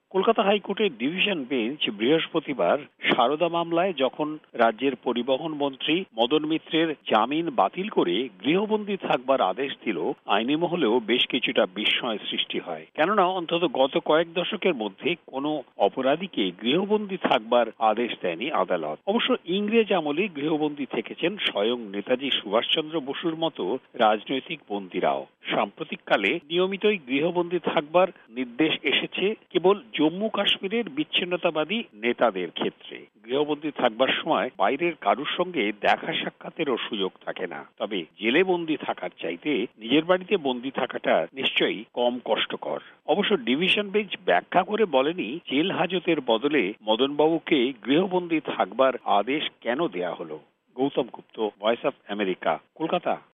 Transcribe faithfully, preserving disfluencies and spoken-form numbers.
কলকাতা হাইকোর্টের division bench বৃহস্পতিবার সারদা মামলায় যখন রাজ্যের পরিবহন মন্ত্রী মদন মিত্রের জামিন বাতিল করে গৃহবন্দী থাকবার আদেশ দিল, আইনি মহলেও বেশ কিছুটা বিস্ময় সৃষ্টি হয়। কেননা অন্তত গত কয়েক দশকের মধ্যে কোনো অপরাধীকে গৃহবন্দী থাকবার আদেশ দেয়নি আদালত। অবশ্য ইংরেজ আমলে গৃহবন্দী থেকেছেন স্বয়ং নেতাজি সুভাষচন্দ্র বসুর মতো রাজনৈতিক বন্দীরাও। সাম্প্রতিককালে নিয়মিতই গৃহবন্দী থাকবার নির্দেশ এসেছে কেবল জম্মু কাশ্মীরের বিচ্ছিন্নতাবাদী নেতাদের ক্ষেত্রে। গৃহবন্দী থাকবার সময় বাইরের কারুর সঙ্গে দেখা সাক্ষাতেরও সুযোগ থাকে না। তবে জেলে বন্দী থাকার চাইতে নিজের বাড়িতে বন্দী থাকাটা নিশ্চয়ই কম কষ্টকর। অবশ্য ডিভিশন বেঞ্চ ব্যাখ্যা করে বলেনি জেল হাজতের বদলে মদনবাবুকে গৃহবন্দী থাকবার আদেশ কেন দেয়া হলো। Gautam Gupta, voice of America, Kolkata.